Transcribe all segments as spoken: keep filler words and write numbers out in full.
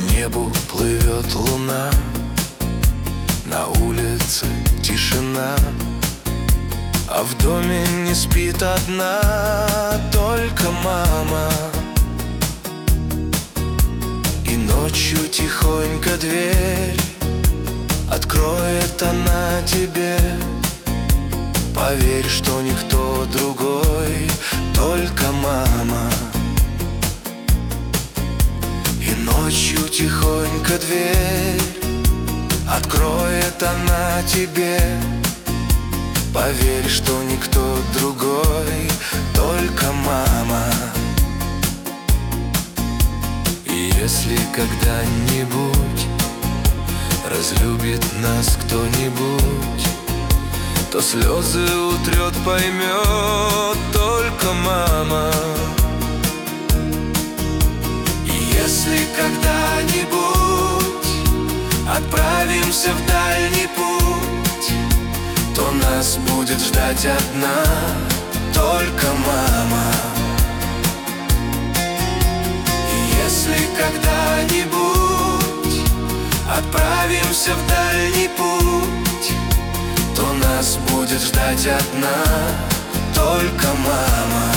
небу плывет луна, на улице тишина, а в доме не спит одна только мама. И ночью тихонько дверь откроет она тебе. Поверь, что никто другой, только мама. И ночью тихонько дверь откроет она тебе. Поверь, что никто другой, только мама. И если когда-нибудь разлюбит нас кто-нибудь, то слезы утрет, поймет только мама. И если когда-нибудь отправимся в дальний путь, то нас будет ждать одна только мама. И если когда-нибудь отправимся в дальний путь, то нас будет ждать одна только мама.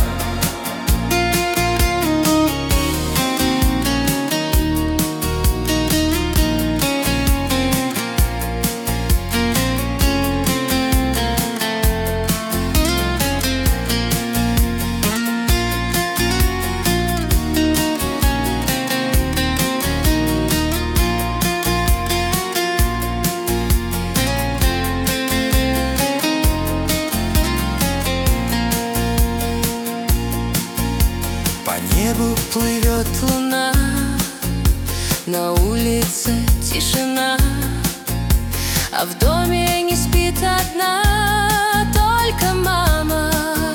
По небу плывет луна, на улице тишина, а в доме не спит одна только мама.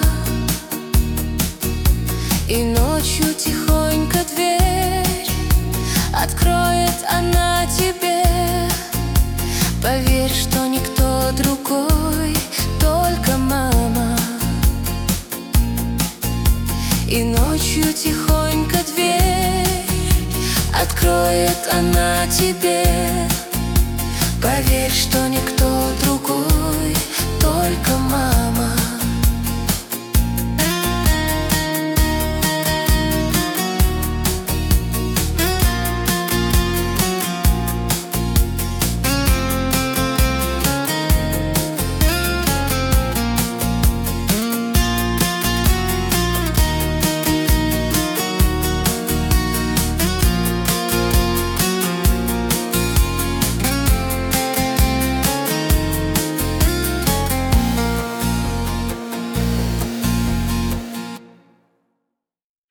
И ночью тихонько дверь откроет она тебе. Поверь, что никто другой, только мама. И ночью тихонько дверь откроет она тебе. Поверь, что никто другой, только мама.